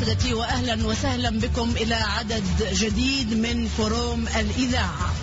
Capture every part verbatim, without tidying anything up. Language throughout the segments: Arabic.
سادتي، وأهلا وسهلا بكم إلى عدد جديد من فروم الإذاعة.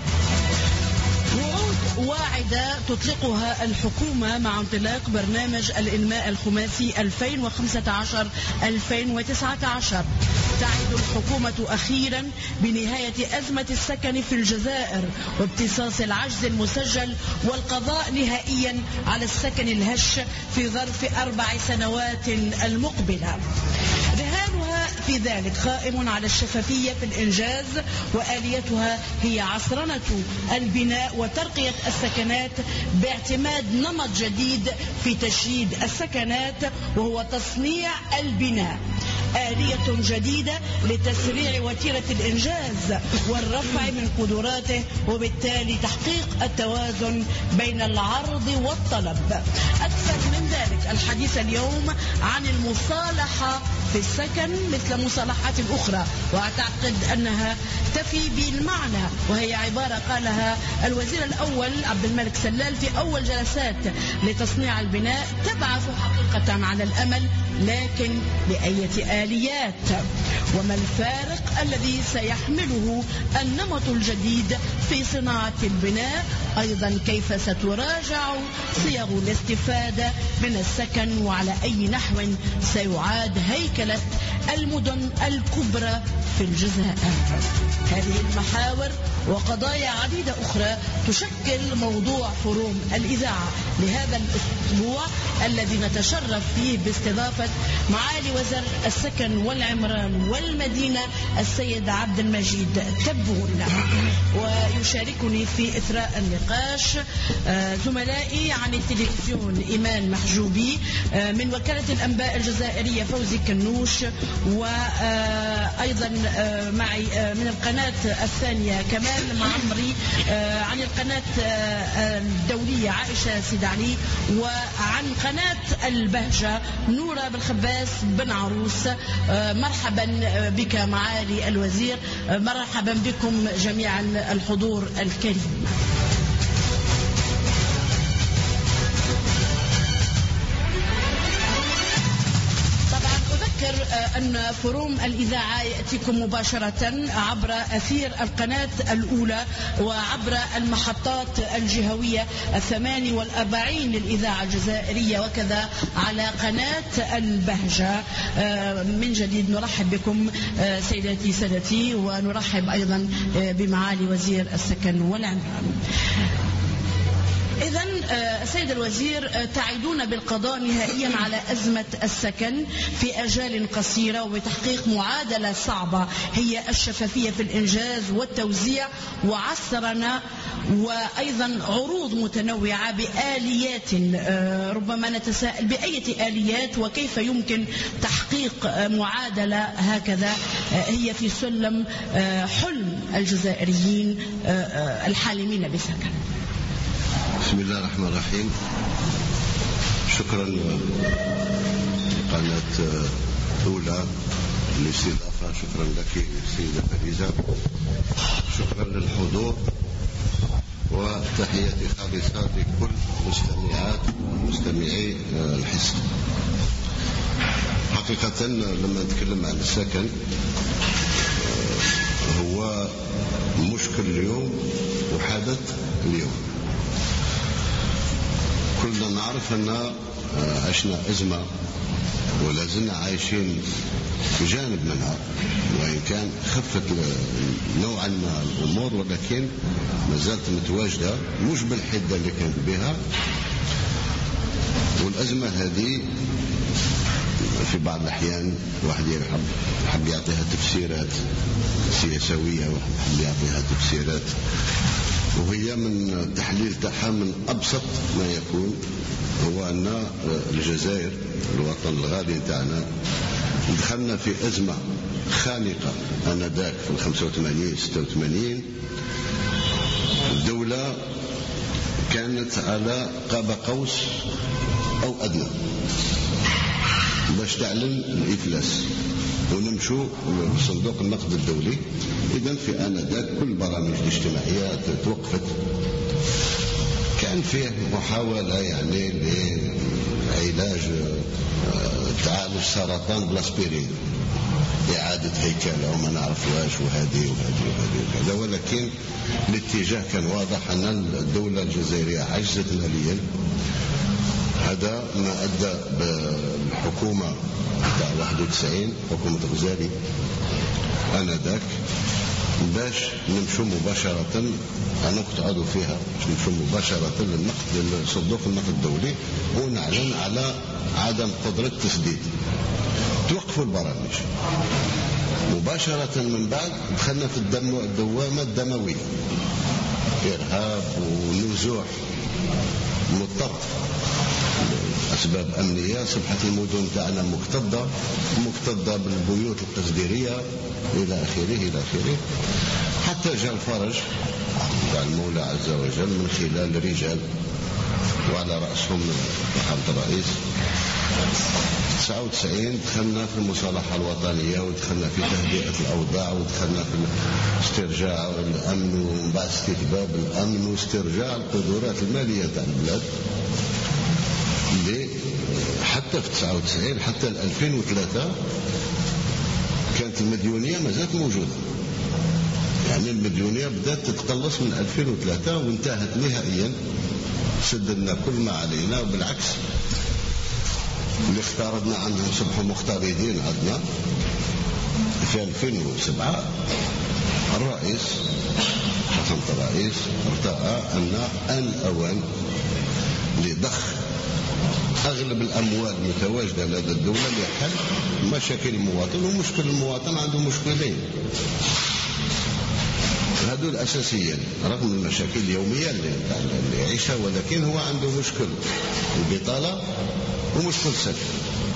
وعود واعدة تطلقها الحكومة مع انطلاق برنامج الإنماء الخماسي ألفين وخمسة عشر ألفين وتسعة عشر. تعد الحكومة أخيرا بنهاية أزمة السكن في الجزائر وامتصاص العجز المسجل والقضاء نهائيا على السكن الهش في ظرف أربع سنوات المقبلة. رهانها في ذلك قائم على الشفافية في الإنجاز، وآليتها هي عصرنة البناء وترقية السكنات باعتماد نمط جديد في تشييد السكنات، وهو تصنيع البناء، آلية جديدة لتسريع وتيرة الإنجاز والرفع من قدراته، وبالتالي تحقيق التوازن بين العرض والطلب. أكثر من ذلك الحديث اليوم عن المصالحة في السكن مثل مصالحات أخرى، وأعتقد أنها تفي بالمعنى، وهي عبارة قالها الوزير الأول عبد الملك سلال في أول جلسات لتصنيع البناء: تبعث حقيقة على الأمل، لكن بأية آليات؟ وما الفارق الذي سيحمله النمط الجديد في صناعة البناء؟ أيضا كيف ستراجع صيغ الاستفادة من السكن، وعلى أي نحو سيعاد هيكلة المدن الكبرى في الجزائر؟ هذه المحاور وقضايا عديدة أخرى تشكل موضوع فروم الإذاعة لهذا الأسبوع، الذي نتشرف فيه باستضافة معالي وزير السكن والعمران والمدينة السيد عبد المجيد تبون. ويشاركني في إثراء النقاش زملائي عن التلفزيون إيمان محجوبي، من وكالة الأنباء الجزائرية فوزي كنوش، وأيضا معي من القناة الثانية كمال معمري، عن القناة الدولية عائشة سيدعلي، وعن قناة البهجة نورة بالخباس بن عروس. مرحبا بك معالي الوزير، مرحبا بكم جميعا الحضور الكريم. أن فروم الإذاعة يأتيكم مباشرة عبر أثير القناة الأولى وعبر المحطات الجهوية الثماني والأربعين للإذاعة الجزائرية، وكذا على قناة البهجة. من جديد نرحب بكم سيداتي سادتي، ونرحب أيضا بمعالي وزير السكن والعمران. إذن السيد الوزير، تعيدون بالقضاء نهائيا على أزمة السكن في أجال قصيرة وبتحقيق معادلة صعبة هي الشفافية في الإنجاز والتوزيع، وعصرنا وأيضا عروض متنوعة بآليات. ربما نتساءل بأية آليات وكيف يمكن تحقيق معادلة هكذا هي في سلم حلم الجزائريين الحالمين بسكن؟ بسم الله الرحمن الرحيم. شكرا لقناة أولى للاستضافة، شكرا لك سيدة فريزة، شكرا للحضور، وتحياتي خالصة لكل مستمعات ومستمعي الحصة. حقيقة لما نتكلم عن السكن هو مشكل اليوم وحدث اليوم. كلنا نعرف أن عشنا أزمة ولازلنا عايشين بجانب منها، وإن كان خفت نوعا ما الأمور، ولكن ما زالت متواجدة مش بالحدة اللي كانت بها. والأزمة هذه في بعض الأحيان واحد يحب يحب يعطيها تفسيرات سياسوية، واحد يحب يعطيها تفسيرات، وهي من التحليل تاعها من أبسط ما يكون هو أن الجزائر الوطن الغالي تاعنا دخلنا في أزمة خانقة آنذاك في الخمسة وثمانين ستة وثمانين. الدولة كانت على قاب قوس أو أدنى باش تعلن الإفلاس ونمشوا لصندوق النقد الدولي. إذن في آنذاك كل برامج الاجتماعيات توقفت. كان فيه محاولة يعني لعلاج علاج تعالج سرطان بالاسبرين، إعادة هيكلة وما نعرفوهاش وهذه وهذه وهذه وكذا. ولكن الاتجاه كان واضح أن الدولة الجزائرية عجزت ماليا. هذا ما أدى بالحكومة تاع واحد وتسعين، حكومة غزالي آنذاك، باش نمشوا مباشرة أنا كنت عضو فيها، باش نمشوا مباشرة للنقد لصندوق النقد الدولي ونعلن على عدم قدرة تسديد. توقفوا البرامج مباشرة. من بعد دخلنا في الدم الدوامة الدموية، إرهاب ونزوح مضطر، أسباب أمنية. صبحت المدن تاعنا مكتظة مكتظة بالبيوت القصديرية إلى آخره إلى آخره، حتى جاء الفرج تاع المولى عز وجل من خلال رجال وعلى رأسهم فخامة الرئيس. تسعة وتسعين دخلنا في المصالحة الوطنية، ودخلنا في تهدئة الأوضاع، ودخلنا في استرجاع الأمن، ومن بعد استتباب الأمن واسترجاع القدرات المالية تاع البلاد. اللي حتى في تسعة وتسعين حتى ألفين وثلاثة كانت المديونية ما زالت موجودة. يعني المديونية بدأت تتقلص من ألفين وثلاثة وانتهت نهائيا، سددنا كل ما علينا. وبالعكس اللي اختارضنا عنهم صبحوا مختارضين عندنا. في ألفين وسبعة الرئيس فخامة الرئيس ارتأى أن آن الأوان لضخ أغلب الأموال المتواجدة لدى الدولة لحل مشاكل المواطن. ومشكل المواطن عنده مشكلين هذو الأساسيين رغم المشاكل اليومية اللي يعيشها، ولكن هو عنده مشكل البطالة ومشكل السكن.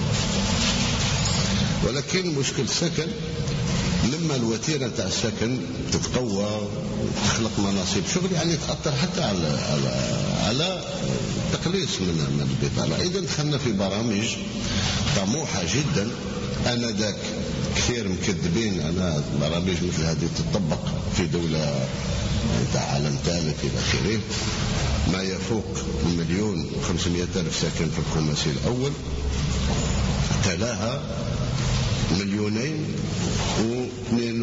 ولكن مشكل السكن لما الوتيرة تاع السكن تتقوى وتخلق مناصب شغل، يعني تأثر حتى على على على تقليص من البطالة. إذا دخلنا في برامج طموحة جدا. أنا ذاك كثير مكذبين أنا برامج مثل هذه تطبق في دولة تاع عالم ثالث إلى آخره. ما يفوق مليون وخمسمائة ألف ساكن في الخماسي الأول، تلاها مليونين واثنين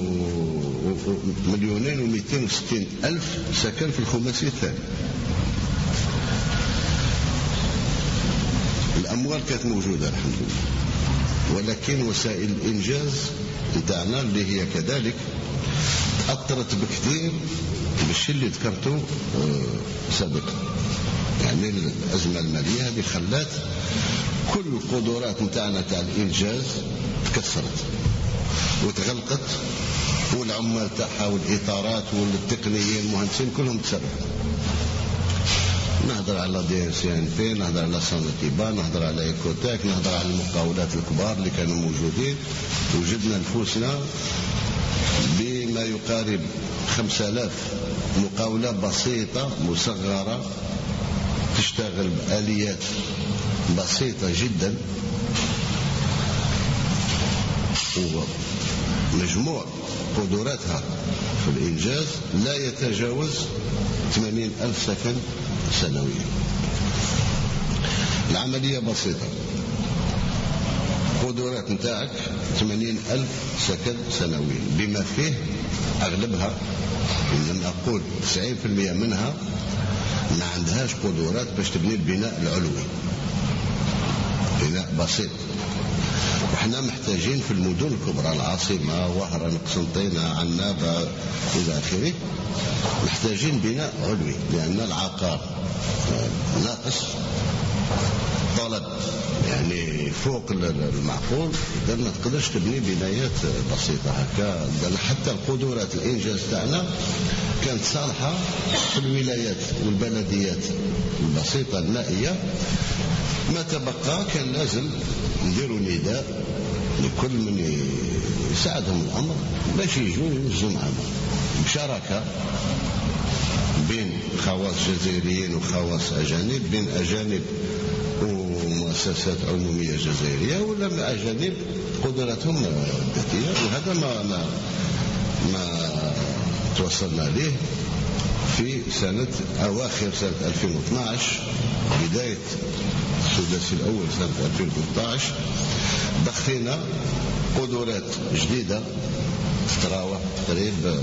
مليونين ومئتين وستين ألف سكن في الخماسي الثاني. الأموال كانت موجودة الحمد لله، ولكن وسائل الإنجاز نتاعنا اللي هي كذلك أثرت بكثير بالشيء اللي ذكرته سابقا. يعني الأزمة المالية هذه خلات كل القدرات نتاعنا تاع الإنجاز تكسرت وتغلقت، والعمال تاعها والإطارات والتقنيين المهندسين كلهم تسرحوا. نهضر على دي ان سي ان بي، نهضر على سانتيبا، نهضر على ايكوتاك، نهضر على المقاولات الكبار اللي كانوا موجودين. وجدنا نفوسنا بما يقارب خمسة آلاف مقاولة بسيطة مصغرة تشتغل بآليات بسيطة جدا، ومجموع قدراتها في الإنجاز لا يتجاوز ثمانين ألف سكن سنويا. العملية بسيطة، قدرات نتاعك ثمانين ألف سكن سنويا، بما فيه أغلبها لم أقول تسعين بالمئة منها ما عندهاش قدرات باش تبني البناء العلوي، بناء بسيط. وإحنا محتاجين في المدن الكبرى العاصمة وهران قسنطينة عنابة إلى آخره محتاجين بناء علوي، لأن العقار ناقص، طلب يعني فوق المعقول. إذا ما تقدرش تبني بنايات بسيطة هكا. حتى القدرات الإنجاز تاعنا كانت صالحة في الولايات والبلديات البسيطة النائية. ما تبقى كان لازم نديروا نداء لكل من يساعدهم الأمر باش يجوا ينجزوا معنا بشراكة بين خواص جزائريين وخواص أجانب، بين أجانب ومؤسسات عمومية جزائرية، ولا أجانب قدراتهم الذاتية. وهذا ما ما ما توصلنا له في سنة أواخر سنة ألفين واثناش بداية السداسي الأول سنة ألفين وثلاثة عشر دخينا قدرات جديدة تتراوح تقريبا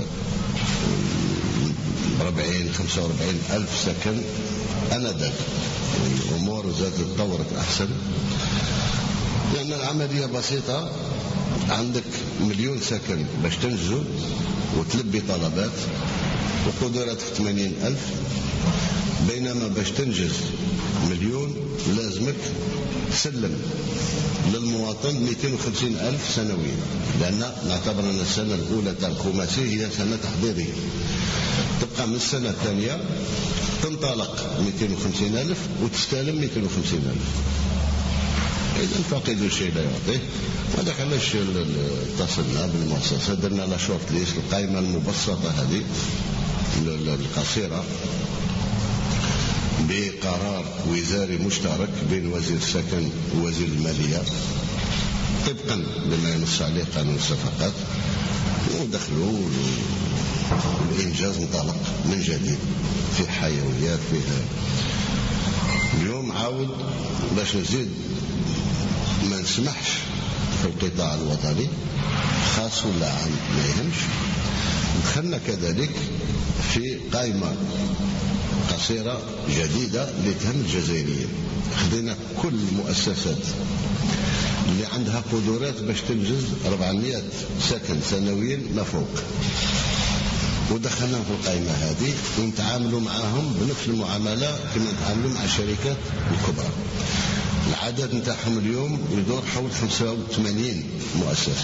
أربعين خمسة وأربعين ألف سكن أنذاك. الأمور زادت تطورت أحسن لأن العملية بسيطة. عندك مليون سكن باش تنجزوا وتلبي طلبات وقدراتك ثمانين ألف، بينما باش تنجز مليون لازمك تسلم للمواطن مئتين وخمسين ألف سنويا، لأن نعتبر أن السنة الأولى تاع الخماسي هي سنة تحضيرية. تبقى من السنة الثانية تنطلق مئتين وخمسين ألف وتستلم مئتين وخمسين ألف. إذا فاقد الشيء لا يعطيه. هذاك علاش اتصلنا بالمؤسسة، درنا لا شورت ليست القائمة المبسطة هذه القصيرة بقرار وزاري مشترك بين وزير السكن ووزير المالية طبقا لما ينص عليه قانون الصفقات، ودخلوا والإنجاز انطلق من جديد في حيويات فيها. اليوم عاود باش نزيد ما نسمحش في القطاع الوطني خاص ولا عام ما يهمش. دخلنا كذلك في قائمة قصيرة جديدة لتهم الجزائريين. خدينا كل المؤسسات اللي عندها قدرات باش تنجز أربعمائة سكن سنويا ما فوق، ودخلناهم في القائمة هذه ونتعاملوا معهم بنفس المعاملة كما نتعاملوا مع الشركات الكبرى. العدد نتاعهم اليوم يدور حول خمسة وثمانين مؤسسة،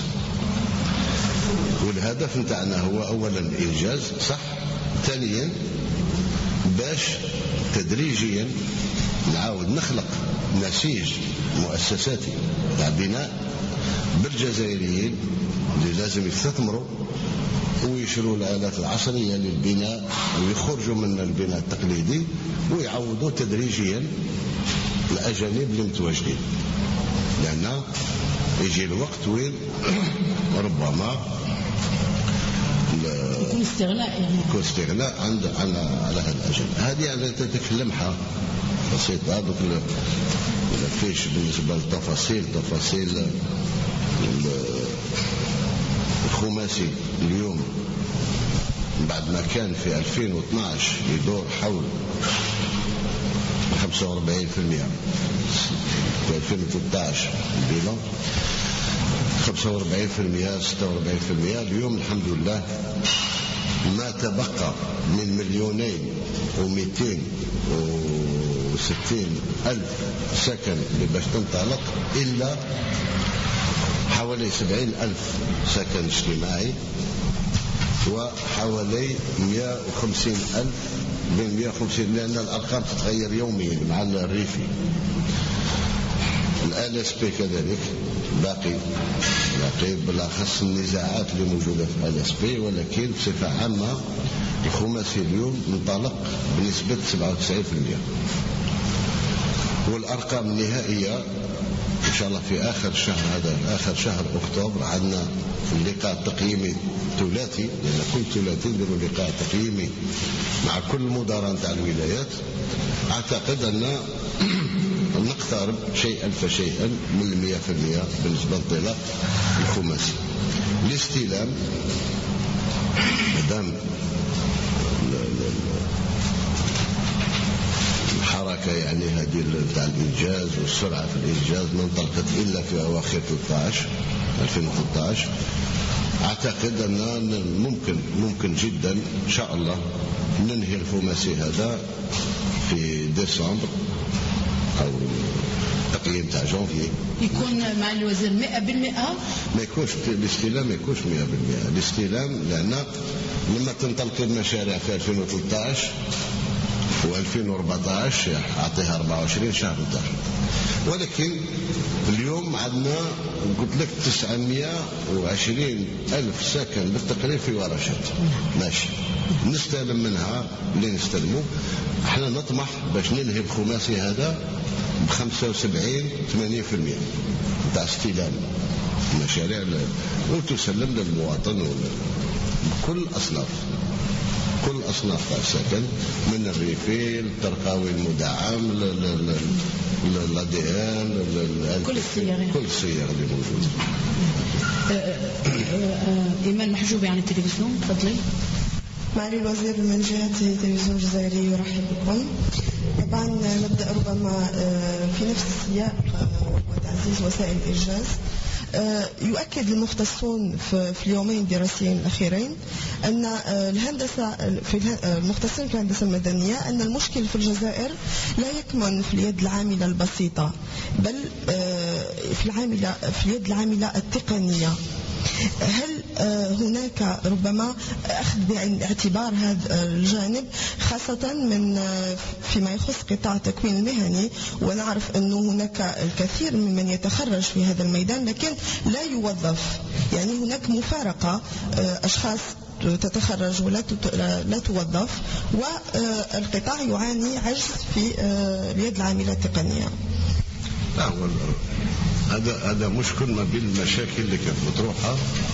والهدف نتاعنا هو أولا الإنجاز صح، ثانيا باش تدريجيا نعاود نخلق نسيج مؤسساتي تاع بناء بالجزائريين اللي لازم يستثمروا ويشروا الآلات العصرية للبناء ويخرجوا من البناء التقليدي ويعوضوا تدريجيا الأجانب اللي متواجدين. لأن يجي الوقت وين ربما يكون استغناء يعني يكون استغناء عند على على هذا الأجانب. هذه على تتكلمها بسيطة. دوك ما فيش بالنسبة للتفاصيل تفاصيل الخماسي اليوم بعد ما كان في ألفين واثناش يدور حول خمسة وأربعين بالمئة، في ألفين وثلاثة عشر البيلان خمسة وأربعين بالمئة ستة وأربعين بالمئة. اليوم الحمد لله ما تبقى من مليونين ومئتين وستين ألف سكن اللي باش تنطلق إلا حوالي سبعين ألف سكن اجتماعي وحوالي مئة وخمسين ألف بين مئة وخمسين، لأن الأرقام تتغير يوميا مع الريفي. الآل اس بي كذلك باقي باقي بالأخص النزاعات اللي موجودة في الآل اس بي، ولكن بصفة عامة الخماسي اليوم منطلق بنسبة سبعة وتسعين بالمئة. والأرقام النهائية إن شاء الله في آخر الشهر هذا آخر شهر أكتوبر عندنا اللقاء التقييمي ثلاثي، لأن كل ثلاثي نديروا لقاء تقييمي مع كل مدراء نتاع الولايات. أعتقد أن نقترب شيئا فشيئا من المئة في المئة بالنسبة لانطلاق الخماسي. الاستلام مدام الحركة يعني هذه تاع الإنجاز والسرعة في الإنجاز ما انطلقت إلا في أواخر ثلاثة عشر ألفين وثلاثة عشر. أعتقد أن ممكن ممكن جدا إن شاء الله ننهي الخماسي هذا في ديسمبر أو تقييم تاع جانفي. يكون مع الوزير مئة بالمئة؟ ما يكونش الاستلام، ما يكونش مئة بالمئة الاستلام، لأن لما تنطلق المشاريع في ألفين وثلاثة عشر وألفين وأربعة عشر أعطيها أربعة وعشرين شهر نتاع. ولكن اليوم عندنا قلت لك تسعمئة وعشرين ألف ساكن بالتقريب في ورشات ماشي نستلم منها اللي نستلمه. احنا نطمح باش ننهي الخماسي هذا بخمسة وسبعين ثمانين في المئة نتاع استلام المشاريع وتسلم للمواطن بكل أصناف كل أصناف السكن، من الريفيل، الترقاوي المدعم، لا دي ان، كل الصيغ كل الصيغ اللي موجودة. إيمان محجوبي عن التلفزيون، تفضلي. معالي الوزير، من جهة التلفزيون الجزائري يرحب بكم. طبعا نبدأ ربما في نفس السياق وتعزيز وسائل الإنجاز. يؤكد المختصون في اليومين الدراسيين الأخيرين أن الهندسة في المختصين في الهندسة المدنية أن المشكل في الجزائر لا يكمن في اليد العاملة البسيطة، بل في العاملة في اليد العاملة التقنية. هل هناك ربما أخذ بعين الاعتبار هذا الجانب، خاصة من فيما يخص قطاع التكوين المهني؟ ونعرف أنه هناك الكثير ممن يتخرج في هذا الميدان لكن لا يوظف، يعني هناك مفارقة، أشخاص تتخرج ولا لا توظف، والقطاع يعاني عجز في اليد العاملة التقنية. لا، هذا هذا مشكل ما بين المشاكل اللي كانت مطروحة.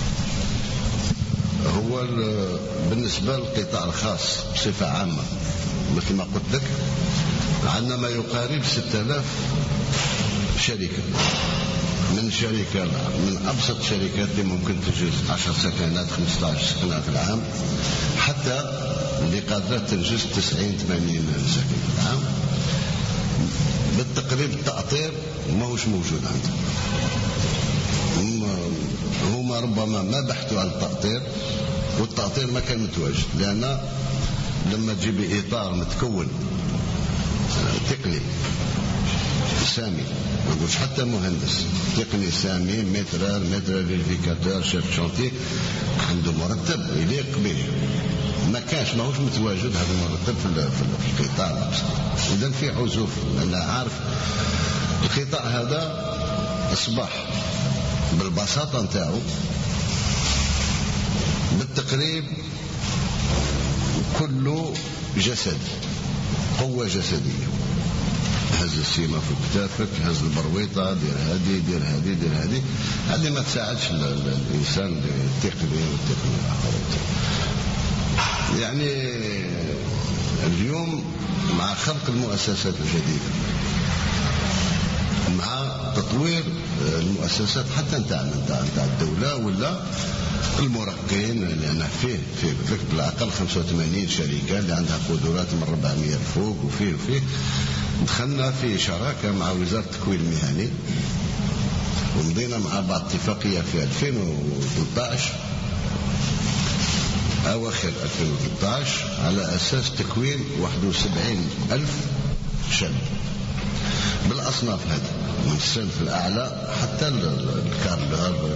هو بالنسبة للقطاع الخاص بصفة عامة، مثل ما قلت لك، عندنا ما يقارب ستة آلاف شركة، من شركة من أبسط شركات اللي ممكن تنجز عشر سكنات خمسة عشر سكنة في العام، حتى اللي قادرة تنجز تسعين ثمانين سكنة في العام. بالتقريب التأطير ما هوش موجود عندهم. هما ربما ما بحثوا عن التأطير، والتأطير ما كان متواجد، لأن لما تجيب إطار متكون تقني سامي، ما نقولش حتى مهندس تقني سامي، مترار مترار فيريفيكاتور شيف شانتي، عنده مرتب يليق به، ما كانش ماهوش متواجد هذا المرتب في القطاع الأبسط. إذن في عزوف. أنا عارف القطاع هذا أصبح بالبساطة نتاعو بالتقريب كله جسد، قوة جسدية. هز السيمة في كتافك، هز البرويطة، دير هذه دير هذه دير هذه، هذه ما تساعدش الإنسان التقني والتقني الآخر. يعني اليوم مع خلق المؤسسات الجديدة، مع تطوير المؤسسات حتى نتاعنا نتاع الدولة ولا المرقين، لأن فيه في بالأقل خمسة وثمانين شركة اللي عندها قدرات من أربعمائة الفوق، وفيه وفيه دخلنا في شراكة مع وزارة التكوين المهني، ومضينا مع بعض اتفاقية في ألفين وثلاثة عشر أواخر ألفين وثلاثة عشر على أساس تكوين واحد وسبعين ألف شاب بالأصناف هذه، من الصنف الأعلى حتى الكارلر.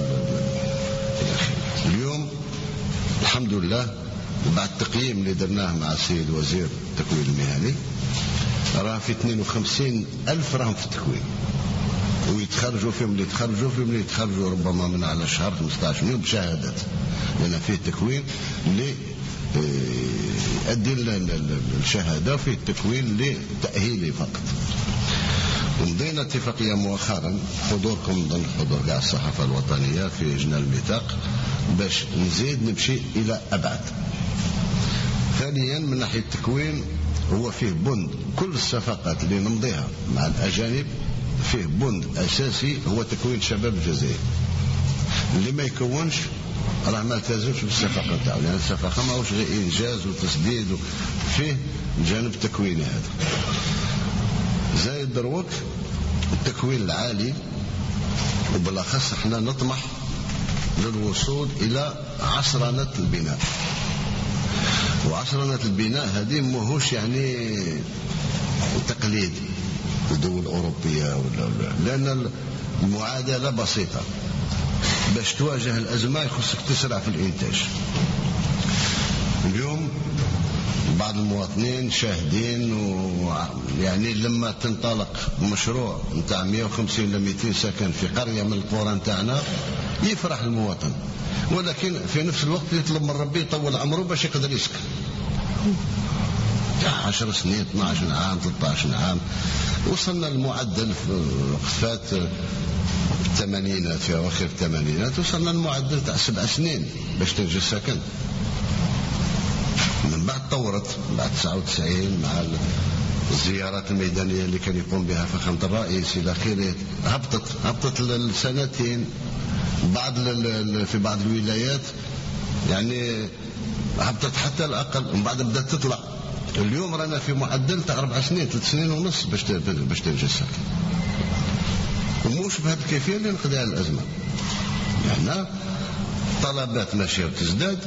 اليوم الحمد لله بعد التقييم اللي درناه مع السيد وزير التكوين المهني، راه في اثنين وخمسين ألف راهم في التكوين، ويتخرجوا فيهم اللي يتخرجوا فيهم اللي يتخرجوا ربما من على شهر خمسة عشر يوم بشهادات، لأن فيه تكوين اللي يؤدي الشهادة، وفيه التكوين اللي تأهيلي فقط. ومضينا اتفاقية مؤخرا، حضوركم ضمن حضور كاع الصحافة الوطنية في جنان الميثاق، باش نزيد نمشي إلى أبعد. ثانيا من ناحية التكوين، هو فيه بند كل الصفقات اللي نمضيها مع الأجانب، فيه بند أساسي هو تكوين شباب الجزائر. اللي ما يكونش راه ما التزمش بالصفقة نتاعو، لأن الصفقة ماهوش غير إنجاز وتسديد، فيه الجانب التكويني هذا. زايد دروك التكوين العالي، وبالأخص احنا نطمح للوصول إلى عصرنة البناء. وعصرنة البناء هذه ماهوش يعني تقليد الدول الأوروبية ولا ولا، لأن المعادلة بسيطة. باش تواجه الأزمة يخصك تسرع في الإنتاج. اليوم بعض المواطنين شاهدين، ويعني لما تنطلق مشروع نتاع مئة وخمسين إلى مئتين سكن في قرية من القرى نتاعنا، يفرح المواطن، ولكن في نفس الوقت يطلب من ربي يطول عمره باش يقدر يسكن. عشر سنين، اثنا عشر عام، ثلاثة عشر عام، وصلنا المعدل في وقفات الثمانينات، في أواخر الثمانينات وصلنا المعدل تاع سبع سنين باش تنجز سكن. من بعد طورت بعد تسعة وتسعين مع الزيارات الميدانية اللي كان يقوم بها فخامة الرئيس إلى آخره، هبطت هبطت للسنتين، بعض في بعض الولايات يعني هبطت حتى الأقل، ومن بعد بدأت تطلع. اليوم رانا في معدل تاع أربع سنين ثلاث سنين ونص باش باش تنجز السكن، وموش بهذه الكيفية اللي نقضيها الأزمة. يعني طلبات ماشية وتزداد،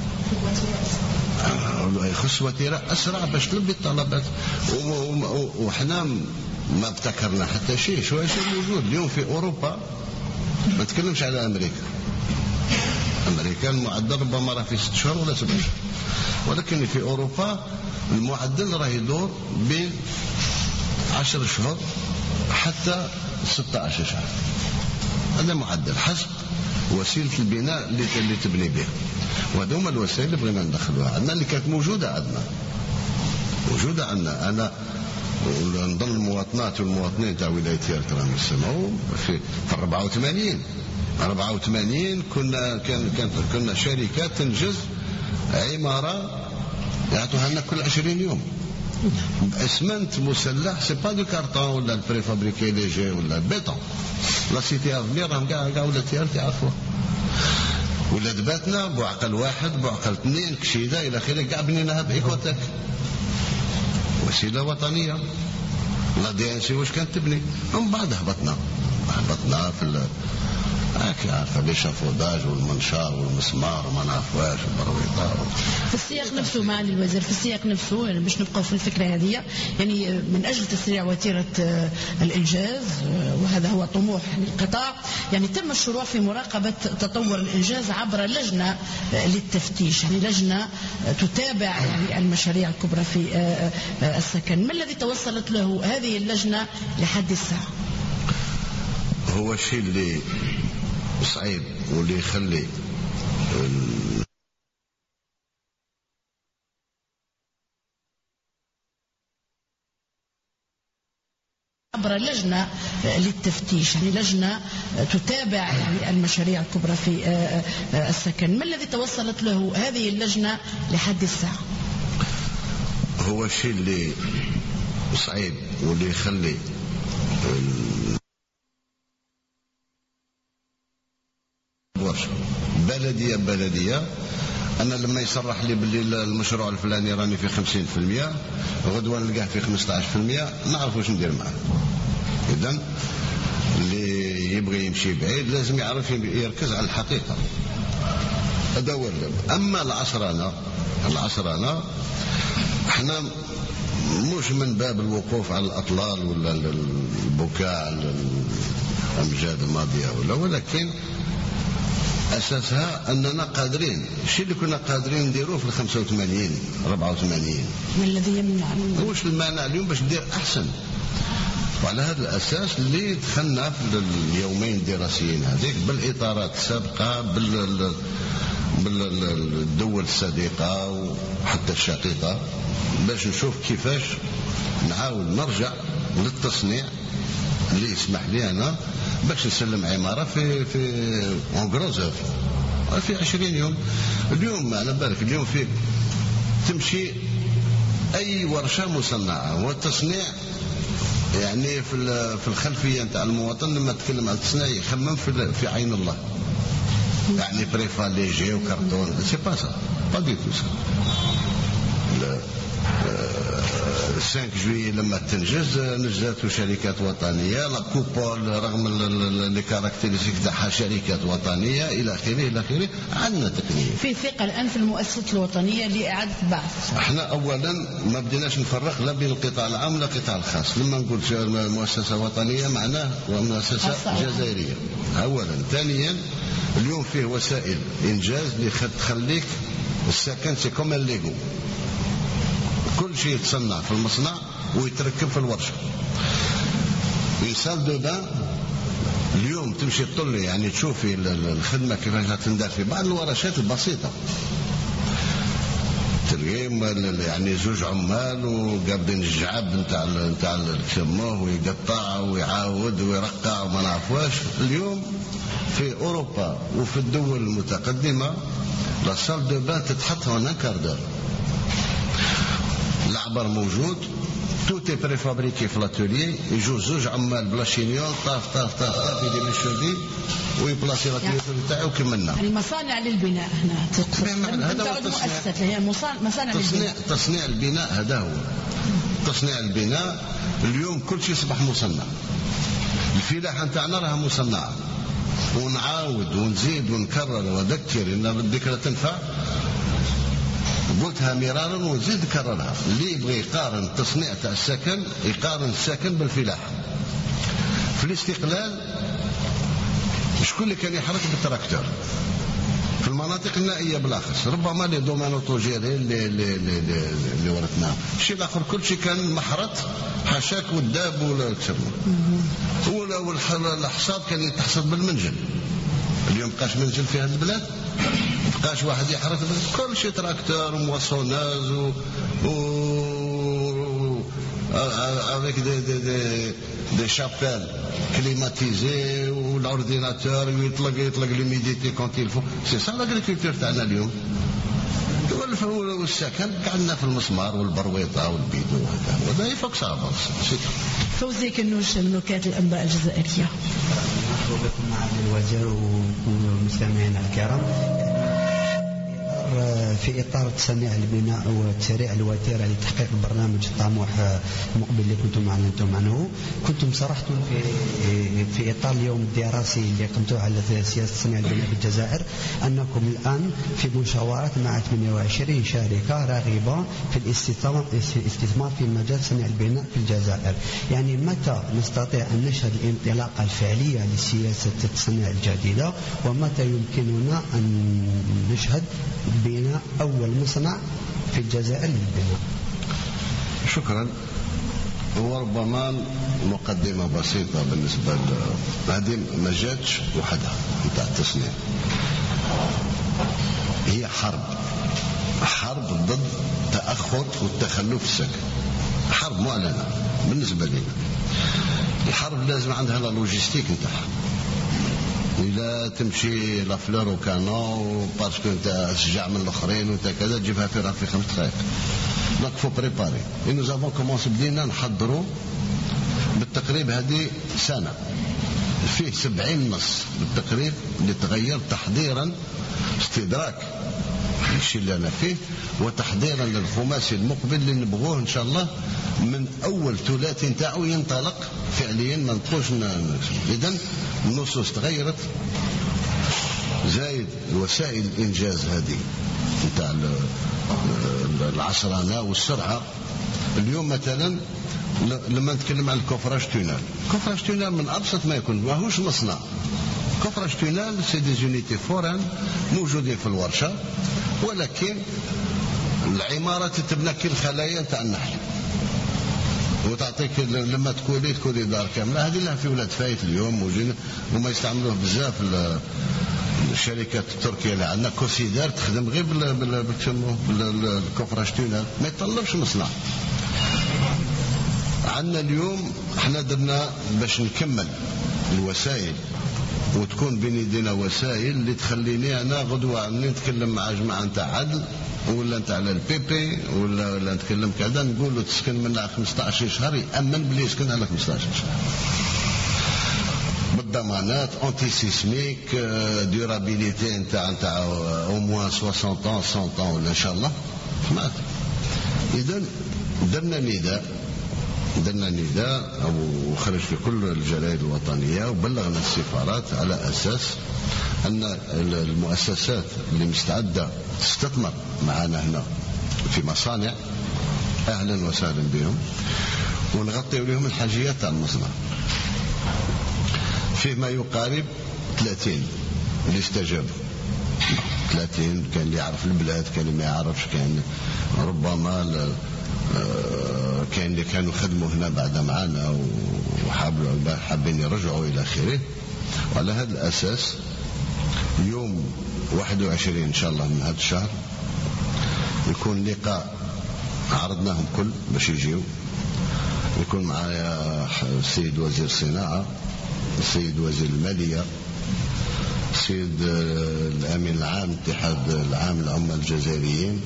يخص وتيرة أسرع باش تلبي الطلبات، وحنا ما ابتكرنا حتى شيء. شو شيء موجود اليوم في أوروبا. ما نتكلمش على أمريكا، أمريكا المعدل ربما راه في ست شهور ولا سبع شهور، ولكن في أوروبا المعدل راه يدور بين عشر شهور حتى ستة عشر شهر. هذا معدل حسب وسيلة البناء اللي تبني بها، وهذوما الوسائل اللي بغينا ندخلوها عندنا، اللي كانت موجودة عندنا موجودة عندنا. أنا نظن المواطنات والمواطنين تاع ولاية تيرت راهم يسمعوا في في أربعة وثمانين أربعة وثمانين كنا كان كان كنا شركات تنجز عمارة يعطوها لنا كل عشرين يوم باسمنت مسلح، سي با دو كارطون ولا البري فابريكي ليجي ولا بيتون. لا سيتي افنير راهم كاع كاع ولا تيرت يعرفوها، ولا دباتنا بعقل واحد بعقل اثنين كشيده الى اخره كاع بنيناها بايكوتك. وسيله وطنيه. لا دي ان سي واش كانت تبني، ومن بعد هبطنا هبطنا في هاك عارفه ليشافوداج والمنشار والمسمار وما نعرف واش والبرويطه. في السياق نفسه معالي الوزير، في السياق نفسه يعني باش نبقاو في الفكره هذه، يعني من اجل تسريع وتيره الانجاز، وهذا هو طموح القطاع، يعني تم الشروع في مراقبه تطور الانجاز عبر لجنه للتفتيش، يعني لجنه تتابع يعني المشاريع الكبرى في السكن. ما الذي توصلت له هذه اللجنه لحد الساعه؟ هو الشيء اللي صعيب واللي يخلي عبر لجنة للتفتيش، يعني لجنة تتابع يعني المشاريع الكبرى في السكن. ما الذي توصلت له هذه اللجنة لحد الساعة؟ هو الشيء اللي صعيب واللي يخلي بلدية بلدية. أنا لما يصرح لي باللي المشروع الفلاني راني في خمسين في المية، غدوة نلقاه في خمسة عشر في المية، نعرف واش ندير معه. إذن اللي يبغي يمشي بعيد لازم يعرف يركز على الحقيقة. هذا هو. أما العصرانة العصرانة احنا مش من باب الوقوف على الأطلال ولا البكاء على الأمجاد الماضية ولا، ولكن أساسها أننا قادرين. الشيء اللي كنا قادرين نديروه في الخمسة وثمانين أربعة وثمانين، ما الذي يمنع؟ وش المانع اليوم باش ندير أحسن؟ وعلى هذا الأساس اللي دخلنا في اليومين الدراسيين هذيك بالإطارات السابقة بال بالدول الصديقة وحتى الشقيقة، باش نشوف كيفاش نحاول نرجع للتصنيع اللي يسمح لي أنا باش نسلم عمارة في في اونغروزوف في عشرين يوم. اليوم على بالك اليوم في تمشي أي ورشة مصنعة والتصنيع يعني في في الخلفية نتاع المواطن. لما تكلم عن التصنيع يخمم في في عين الله، يعني بريفا ليجي وكرتون، سي با سا با دي تو سا. خمسة جويي لما تنجز نجزات شركات وطنية، لا كوبول رغم لي كاركتيرستيك تاعها شركات وطنية إلى آخره إلى آخره. عندنا تقنية في ثقة الآن في المؤسسات الوطنية لإعادة البعث. احنا أولا ما بديناش نفرق لا بين القطاع العام ولا القطاع الخاص. لما نقول مؤسسة وطنية معناه مؤسسة جزائرية أولا. ثانيا اليوم فيه وسائل إنجاز اللي تخليك السكن سي كوم الليغو، كل شيء يتصنع في المصنع ويتركب في الورشة. مثال دو بان اليوم تمشي تطلي يعني تشوفي الخدمة كيفاش تندار في بعض الورشات البسيطة، تلقي يعني زوج عمال وقابلين الجعب نتاع نتاع الكسموه ويقطع ويعاود ويرقع وما نعرف واش. اليوم في أوروبا وفي الدول المتقدمة لا سال دو بان تتحط هون كاردور، العبر موجود، تو تي بريفابريكي في لاتولي، يجوا زوج عمال بلا شينيون طاف طاف طاف طاف يدي من شودي ويبلاصي لاتولي تاعو وكملنا. يعني مصانع للبناء هنا تقصد؟ هذا هو التصنيع. هي مصانع تصنيع تصنيع البناء، هذا هو تصنيع البناء. اليوم كل شيء يصبح مصنع. الفلاحة نتاعنا راها مصنعة، ونعاود ونزيد ونكرر وذكر ان الذكرى تنفع. قلتها مرارا ونزيد نكررها. اللي يبغي يقارن التصنيع تاع السكن يقارن السكن بالفلاحة. في الاستقلال شكون اللي كان يحرك بالتراكتور؟ في المناطق النائية بالأخص، ربما لي دومان اوتوجيري اللي اللي اللي, اللي ورثناه. الشيء الآخر كل شيء كان محرط حاشاك والداب ولا كسرنا. والحصاد كان يتحصد بالمنجل. اليوم بقاش منجل في هذه البلاد، بقاش واحد يحرث، كل شيء تراكتور وموصوناز و, و... avec des des des des chapelles climatisées والأورديناتور ويطلق يطلق ليميديتي كونت يلفو. سي سا لاغريكولتور تاعنا اليوم. والسكن قعدنا في المسمار والبرويطه والبيدو وهذا وهذا يفوق صعب. فوزي كنوش من وكالة الأنباء الجزائرية. مرحبا بكم مع الوزير ومستمعينا الكرام. في إطار تصنيع البناء وتسريع الوتيرة لتحقيق البرنامج الطموح المقبل اللي كنتم أعلنتم عنه، كنتم صرحتم في في إطار اليوم الدراسي اللي قمتوا على سياسة تصنيع البناء في الجزائر أنكم الآن في مشاورات مع ثمانية وعشرين شركة راغبة في الاستثمار الاستثمار في مجال صنع البناء في الجزائر. يعني متى نستطيع أن نشهد الانطلاقة الفعلية لسياسة التصنيع الجديدة، ومتى يمكننا أن نشهد بناء أول مصنع في الجزائر للبناء؟ شكرا. وربما مقدمة بسيطة بالنسبة هذه ما جاتش وحدها نتاع التصنيع، هي حرب حرب ضد تأخر والتخلف السكن، حرب معلنة بالنسبة لنا. الحرب لازم عندها لوجيستيك نتاعها، إلا تمشي لافلور وكانو باسكو انت شجاع من الاخرين وانت كذا تجيبها في في خمس دقائق. دونك فو بريباري. اي نو زافون كومونسي بدينا نحضروا بالتقريب هذه سنه، فيه سبعين نص بالتقريب اللي تغير تحضيرا استدراك الشيء اللي انا فيه، وتحضيرا للخماسي المقبل اللي نبغوه ان شاء الله من اول ثلاثي نتاعو ينطلق فعليا. ما نبقوش اذا النصوص تغيرت، زايد وسائل الانجاز هذه نتاع العصرنه والسرعه. اليوم مثلا لما نتكلم عن الكوفراج تونال، كوفراج تونال من ابسط ما يكون، ماهوش مصنع. كوفراج تونال سي دي زونيتي فوران موجودين في الورشه، ولكن العماره تتبنى كالخلايا نتاع النحل وتعطيك لما تكولي تكولي دار كامله. هذه لها في ولاد فايت اليوم موجودين وما يستعملوه بزاف الشركات التركيه اللي عندنا. كوسيدار تخدم غير بالكوفراج تونال، ما يطلبش مصنع. عندنا اليوم احنا درنا باش نكمل الوسائل وتكون بين يدينا وسائل اللي تخليني انا غدوه نتكلم مع جماعه نتاع عدل ولا نتاع البي بي ولا ولا نتكلم كذا نقول له تسكن من خمسطاش شهر، يامن بلي يسكن على خمسطاش شهر بالضمانات اونتي سيسميك ديورابيليتي نتاع نتاع او موان ستين طون مية طون ولا ان شاء الله. سمعت؟ اذا درنا نداء درنا نداء او خرج في كل الجرائد الوطنيه وبلغنا السفارات على اساس ان المؤسسات اللي مستعده تستثمر معنا هنا في مصانع اهلا وسهلا بهم، ونغطي لهم الحاجيات تاع المصنع. فيه ما يقارب ثلاثين اللي استجابوا، ثلاثين كان اللي يعرف البلاد كان اللي ما يعرفش، كان ربما كان اللي كانوا خدموا هنا بعد معنا وحابين يرجعوا الى اخره. وعلى هذا الاساس يوم واحد وعشرين ان شاء الله من هذا الشهر يكون لقاء عرضناهم كل باش يجيو، يكون معايا السيد وزير الصناعه، السيد وزير الماليه، السيد الأمين العام اتحاد العام للعمال الجزائريين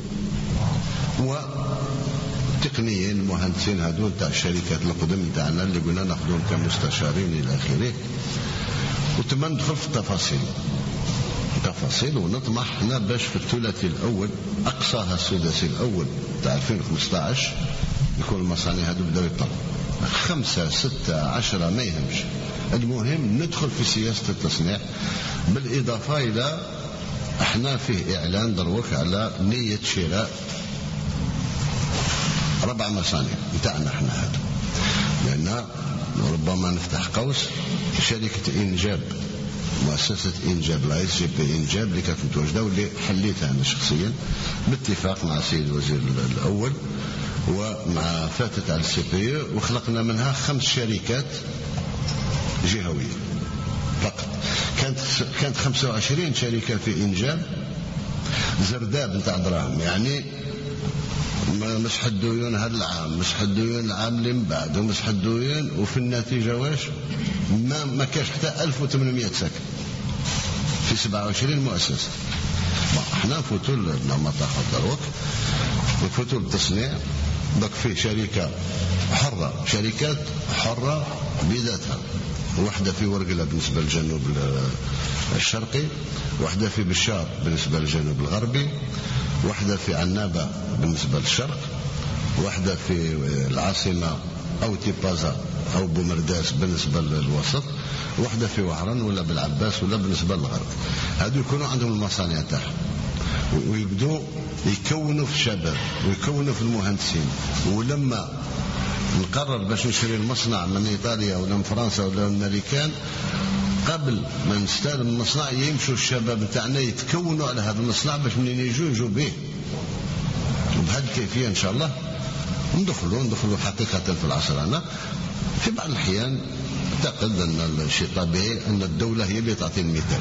وتقنيين المهندسين هذول تاع الشركات القدم تاعنا اللي قلنا ناخذهم كمستشارين إلى آخره. وتم ندخل في التفاصيل تفاصيل ونطمح هنا باش في الثلاثي الأول أقصاها السداسي الأول تاع ألفين وخمسطاش يكون المصانع هذو بداو يطلعوا خمسة ستة عشرة ما يهمش، المهم ندخل في سياسة التصنيع. بالإضافة إلى احنا فيه إعلان دروك على نية شراء ربع مصانع بتاعنا احنا هذو، لأن ربما نفتح قوس شركة إنجاب، مؤسسة إنجاب لا اس جي بي إنجاب اللي كانت متواجدة واللي حليتها أنا شخصيا باتفاق مع السيد الوزير الأول ومع فاتت على السي بي، وخلقنا منها خمس شركات جهوية فقط. كانت كانت خمسة وعشرين شركة في إنجاب زرداب نتاع دراهم، يعني مش حدوين هذا العام مش حدوين العام اللي من بعد ومش حدوين، وفي النتيجة واش ما ما كاش حتى ألف وثمانمائة سكن في سبعة وعشرين مؤسسة. احنا نفوتوا لما تاخذ دروك نفوتوا للتصنيع بك في شركة حرة، شركات حرة بذاتها، واحدة في ورقلة بالنسبة للجنوب الشرقي، واحدة في بشار بالنسبة للجنوب الغربي، واحدة في عنابة بالنسبة للشرق، واحدة في العاصمة أو تيبازا أو بومرداس بالنسبة للوسط، واحدة في وهران ولا بالعباس ولا بالنسبة للغرب. هذو يكونوا عندهم المصانع تاعهم ويبدوا يكونوا في الشباب ويكونوا في المهندسين. ولما نقرر باش نشري المصنع من إيطاليا ولا من فرنسا ولا من الأمريكان، قبل ما نستلم المصنع يمشوا الشباب تاعنا يتكونوا على هذا المصنع باش منين يجوا يجوا به. وبهذه الكيفية إن شاء الله ندخلوا ندخلوا حقيقة في العصر. أنا في بعض الأحيان أعتقد أن الشيء طبيعي أن الدولة هي اللي تعطي المثال.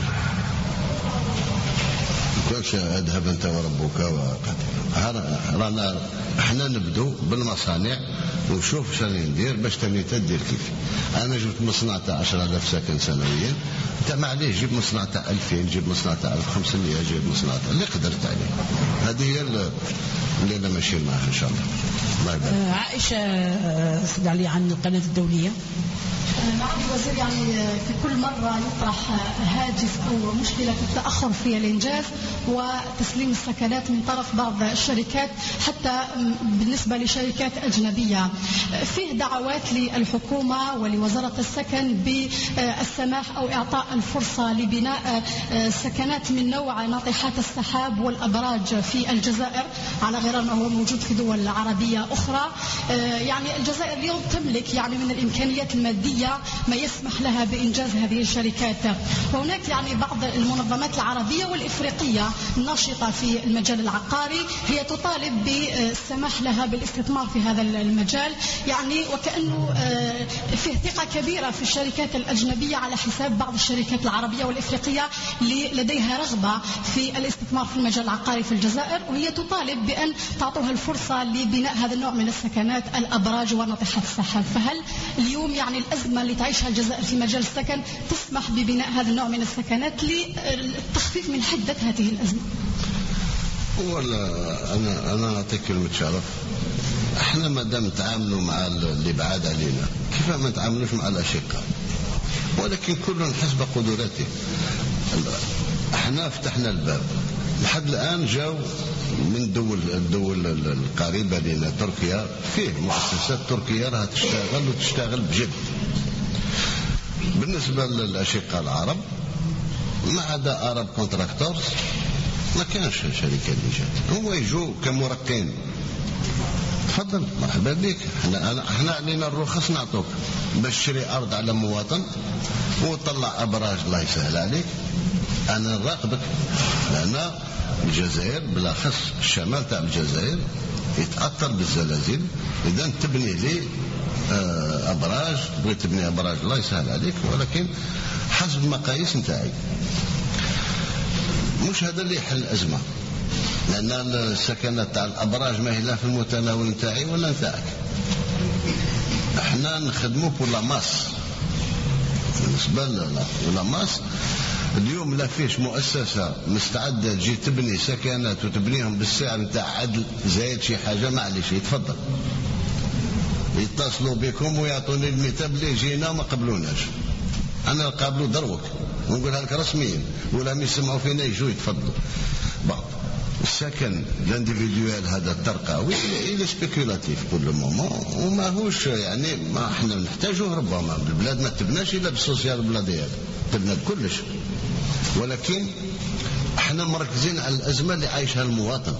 كلش اذهب أنت وربك وقاتل. رانا احنا نبدو بالمصانع ونشوف شنو ندير باش تاني تدير كيف. انا جبت مصنع تاع عشرة آلاف ساكن سنويا، انت معليش جيب مصنع تاع ألفين، جيب مصنع تاع ألف وخمسمائة، جيب مصنع تاع اللي قدرت عليه. هذه هي اللي انا ماشي معها ان شاء الله. الله يبارك. عائشه سيد علي عن القناه الدوليه. معالي الوزير، يعني في كل مرة يطرح هاجس أو مشكلة في التأخر في الإنجاز وتسليم السكنات من طرف بعض الشركات حتى بالنسبة لشركات أجنبية. فيه دعوات للحكومة ولوزارة السكن بالسماح أو إعطاء الفرصة لبناء سكنات من نوع ناطحات السحاب والأبراج في الجزائر على غير ما هو موجود في دول عربية أخرى. يعني الجزائر اليوم تملك يعني من الإمكانيات المادية ما يسمح لها بإنجاز هذه الشركات. وهناك يعني بعض المنظمات العربية والإفريقية الناشطة في المجال العقاري هي تطالب بالسماح لها بالاستثمار في هذا المجال، يعني وكأنه فيه ثقة كبيرة في الشركات الأجنبية على حساب بعض الشركات العربية والإفريقية اللي لديها رغبة في الاستثمار في المجال العقاري في الجزائر، وهي تطالب بأن تعطوها الفرصة لبناء هذا النوع من السكنات الأبراج وناطحات السحاب. فهل اليوم يعني الأزمة اللي تعيشها الجزائر في مجال السكن تسمح ببناء هذا النوع من السكنات للتخفيف من حدة هذه الأزمة؟ ولا أنا أنا أعطيك كلمة شرف. إحنا ما دام نتعاملوا مع اللي بعاد علينا كيف ما نتعاملوش مع الأشقاء، ولكن كل حسب قدراته. إحنا فتحنا الباب لحد الآن جاو من دول الدول القريبة لنا تركيا، فيه مؤسسات تركية راها تشتغل وتشتغل بجد. بالنسبة للأشقاء العرب ما عدا أرب كونتراكتورز ما كانش شركة اللي جات، هو يجوا كمرقين. تفضل مرحبا بك، احنا احنا علينا الرخص نعطوك باش تشري أرض على مواطن وتطلع أبراج الله يسهل عليك. أنا نراقبك لأن الجزائر بالأخص الشمال تاع الجزائر يتأثر بالزلازل. إذا تبني لي أبراج، بغيت تبني أبراج الله يسهل عليك، ولكن حسب المقاييس نتاعي. مش هذا اللي يحل الأزمة، لأن السكنات تاع الأبراج ما هي لا في المتناول نتاعي ولا نتاعك. احنا نخدموا بور لا ماس. بالنسبة للا ماس اليوم لا فيش مؤسسة مستعدة تجي تبني سكنات وتبنيهم بالسعر نتاع عدل زايد شي حاجة، معليش يتفضل يتصلوا بكم ويعطوني المثال اللي جينا ما قبلوناش، أنا قابلوا دروك ونقولها لك رسميا، ولا ما يسمعوا فينا يجوا يتفضلوا. بعض السكن الانديفيدوال هذا الترقوي إلى سبيكولاتيف كل مومون، وما هوش يعني ما احنا نحتاجوه. ربما البلاد ما تبناش إلا بالسوسيال البلادي، تبنى بكلش، ولكن احنا مركزين على الأزمة اللي عايشها المواطن.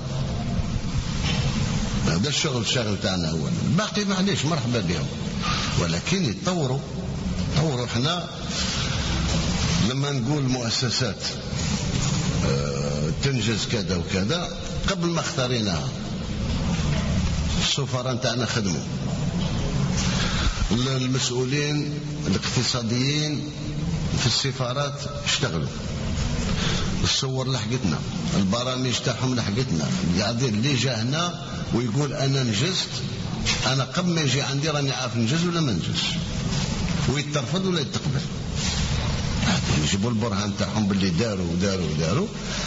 هذا الشغل الشغل تاعنا هو، الباقي معليش مرحبا بهم، ولكن يتطوروا طوروا. احنا لما نقول مؤسسات اه تنجز كذا وكذا، قبل ما اختاريناها السفراء تاعنا خدموا، المسؤولين الاقتصاديين في السفارات اشتغلوا، الصور لحقتنا، البرامج تاعهم لحقتنا، قاعدين اللي جا هنا ويقول انا نجزت، انا قبل ما يجي عندي راني عارف نجز ولا ما نجز، ويترفض ولا يتقبل. يجيبوا البرهان تاعهم باللي داروا وداروا وداروا.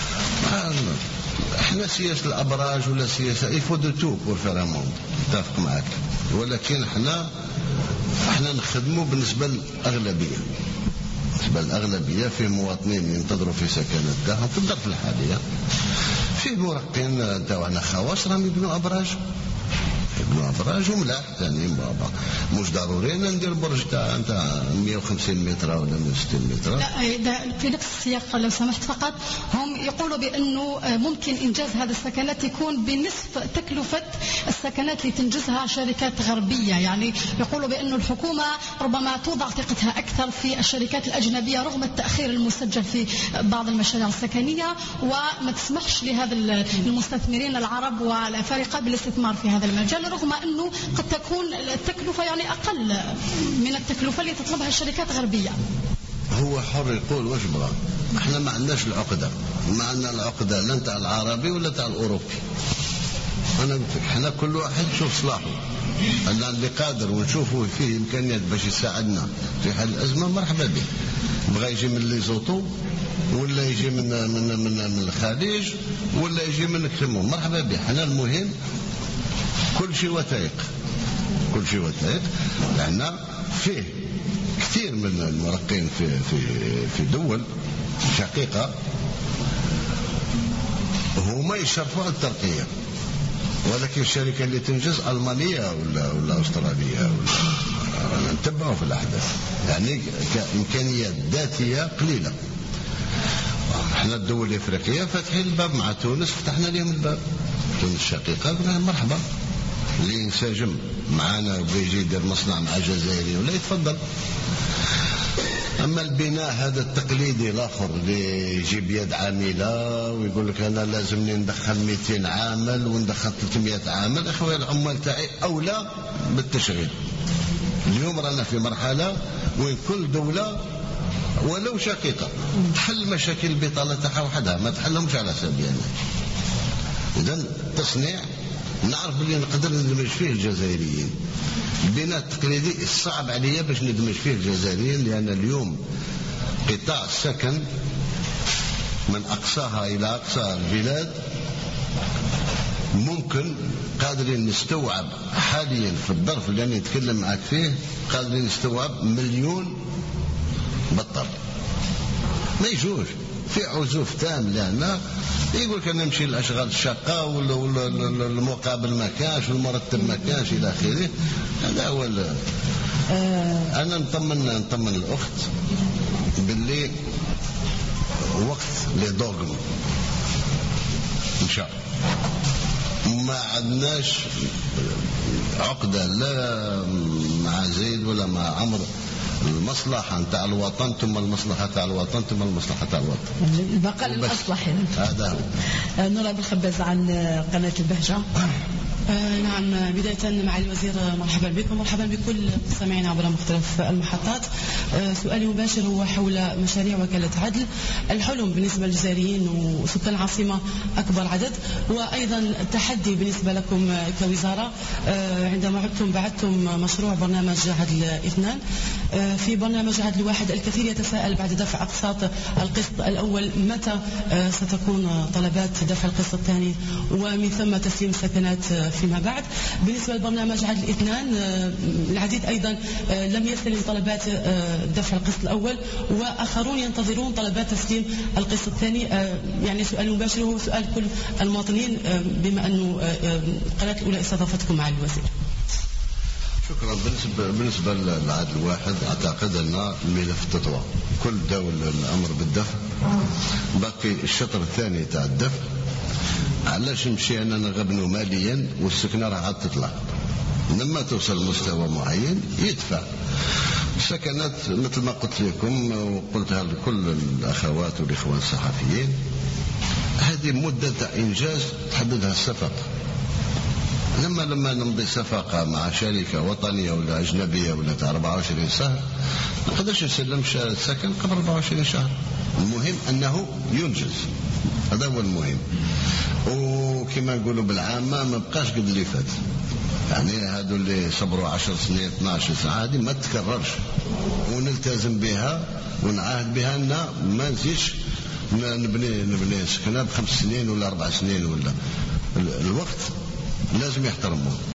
احنا سياسه الابراج ولا سياسه يفو دو تو بور فير ان موند، اتفق معك، ولكن احنا احنا نخدموا بالنسبه للاغلبيه. بالنسبه للاغلبيه في مواطنين ينتظروا في سكنات تاعهم في الظرف الحاليه، فيه مرقين تاعنا خواص راهم يبنوا ابراج، يبنوا ابراج وملاح ثاني بابا، مش ضروري ندير برج تاع تاع مئة وخمسين متر ولا مئة وستين متر. لا، في نفس السياق لو سمحت فقط، هم يقولوا بانه ممكن انجاز هذه السكنات يكون بنصف تكلفه السكنات اللي تنجزها شركات غربيه، يعني يقولوا بانه الحكومه ربما توضع ثقتها اكثر في الشركات الاجنبيه رغم التاخير المسجل في بعض المشاريع السكنيه، وما تسمحش لهذا المستثمرين العرب والافارقه بالاستثمار في هذا المجال، رغم أنه قد تكون التكلفة يعني أقل من التكلفة اللي تطلبها الشركات الغربية. هو حر يقول واش بغى، احنا ما عندناش العقدة، ما عندنا العقدة لا نتاع العربي ولا تاع الأوروبي. أنا احنا كل واحد يشوف صلاحه، أنا اللي قادر ونشوفه فيه إمكانيات باش يساعدنا في حل الأزمة مرحبا به. بغى يجي من ليزوتو ولا يجي من من من, من الخليج ولا يجي من كريمون مرحبا به. احنا المهم كل شيء وثائق، كل شيء وثائق، لأن فيه كثير من المرقين في في في دول شقيقة هما يشرفوا على الترقية، ولكن الشركة اللي تنجز ألمانية ولا ولا أسترالية ولا نتبعوا في الأحداث، يعني كإمكانيات ذاتية قليلة. احنا الدول الإفريقية فاتحين الباب مع تونس، فتحنا لهم الباب، تونس شقيقة مرحبا، اللي ينسجم معنا ويجي يدير مصنع مع جزائري ولا يتفضل. أما البناء هذا التقليدي الآخر اللي يجي بيد عاملة ويقول لك أنا لازمني ندخل مئتين عامل وندخل ثلاثمئة عامل، أخويا العمال تاعي أولى بالتشغيل. اليوم رانا في مرحلة وين كل دولة ولو شقيقة تحل مشاكل البطالة تاعها وحدها، ما تحلهمش على حساب يعني. إذن التصنيع نعرف اللي نقدر ندمج فيه الجزائريين. البناء التقليدي صعب عليا باش ندمج فيه الجزائريين، لأن اليوم قطاع السكن من أقصاها إلى أقصى البلاد ممكن قادرين نستوعب حاليا في الظرف اللي أنا نتكلم معك فيه، قادرين نستوعب مليون بطل. ما يجوش في عزوف تام، لأن يقول لك أنا نمشي للأشغال الشاقة ولا ولا المقابل ما كانش والمرتب ما كانش إلى آخره. هذا هو. أنا نطمن نطمن الأخت باللي وقت لدوغم إن شاء الله، ما عندناش عقدة لا مع زيد ولا مع عمرو. المصلحة نتاع الوطن ثم المصلحة تاع الوطن ثم المصلحة تاع الوطن، البقاء للأصلح. هذا نورا بالخباز عن قناة البهجة. آه نعم، بداية معالي الوزير مرحبا بكم، مرحبا بكل مستمعينا عبر مختلف المحطات. آه سؤالي مباشر هو حول مشاريع وكالة عدل. الحلم بالنسبة للجزائريين وسكان العاصمة أكبر عدد، وأيضا التحدي بالنسبة لكم كوزارة آه عندما عدتم بعدتم مشروع برنامج عدل اثنان. آه في برنامج عدل واحد الكثير يتساءل بعد دفع أقساط القسط الأول متى آه ستكون طلبات دفع القسط الثاني ومن ثم تسليم السكنات فيما بعد. بالنسبة لبرنامج عدل اثنان العديد أيضا لم يستلم طلبات دفع القسط الأول، وآخرون ينتظرون طلبات تسليم القسط الثاني. يعني سؤال مباشر هو سؤال كل المواطنين، بما أنه القناة الأولى استضافتكم مع الوزير. شكرا. بالنسبة بالنسبة للعدل واحد أعتقد أن الملف تطوى، كل دولة الأمر بالدفع، باقي الشطر الثاني تاع الدفع. علاش نمشي أننا نغبنوا ماليا والسكنة راح تطلع؟ لما توصل لمستوى معين يدفع السكنات. مثل ما قلت لكم وقلتها لكل الأخوات والإخوان الصحفيين، هذه مدة إنجاز تحددها الصفقة. لما لما نمضي صفقة مع شركة وطنية ولا أجنبية ولا تاع أربعة وعشرين شهر، ما نقدرش نسلم السكن قبل أربعة وعشرين شهر. المهم أنه ينجز، هذا هو المهم. وكما نقولوا بالعامة ما بقاش قد اللي فات. يعني هادو اللي صبروا عشر سنين اثناش ساعة هذه ما تكررش، ونلتزم بها ونعاهد بها أن ما نزيدش نبني نبني سكنة بخمس سنين ولا أربع سنين، ولا الوقت لازم يحترمه.